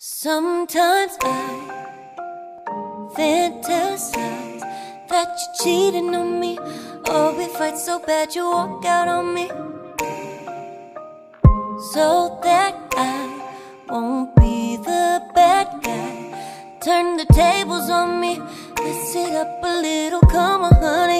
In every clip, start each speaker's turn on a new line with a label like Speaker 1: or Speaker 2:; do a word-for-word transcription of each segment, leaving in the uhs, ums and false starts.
Speaker 1: Sometimes I fantasize that you're cheating on me, or we fight so bad you walk out on me, so that I won't be the bad guy. Turn the tables on me, let's it up a little, come on honey.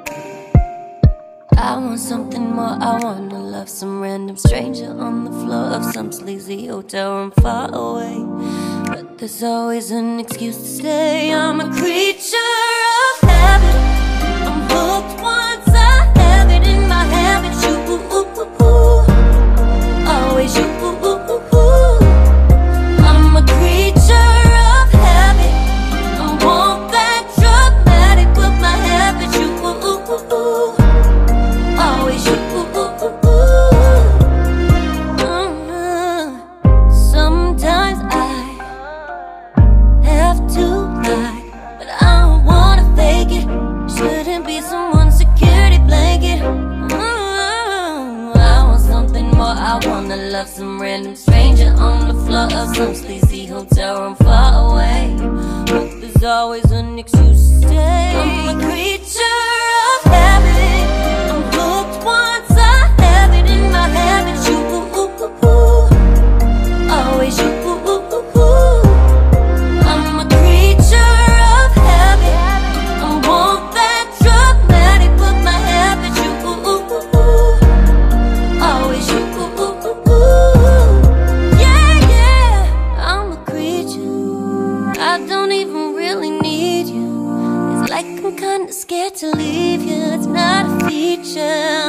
Speaker 1: I want something more, I wanna love some random stranger on the floor of some sleazy hotel room far away. But there's always an excuse to stay. I'm a creature of habit, I'm hooked once I have it in my habits. You, ooh, ooh, ooh, ooh. Always you, ooh, ooh, ooh, ooh. I'm a creature of habit, I want that dramatic, but my habits, you, ooh, ooh, ooh, ooh. Always you, ooh, ooh, ooh, ooh. Mm-hmm. Sometimes I have to lie, but I don't wanna fake it. Shouldn't be someone's security blanket. Mm-hmm. I want something more, I wanna love some random stranger on the floor of some sleazy hotel room far away. But there's always an excuse to stay. I'm a creature of habit, I'm hooked once I have it in my habits. You, ooh, ooh, ooh, ooh. Always you, ooh, ooh, ooh, ooh. I'm a creature of habit, I want that dramatic, but my habits, you, ooh, ooh, ooh, ooh. Always you, ooh, ooh, ooh, ooh. Yeah, yeah, I'm a creature, I don't even really need you. It's like I'm kinda scared to leave you, it's not a feature.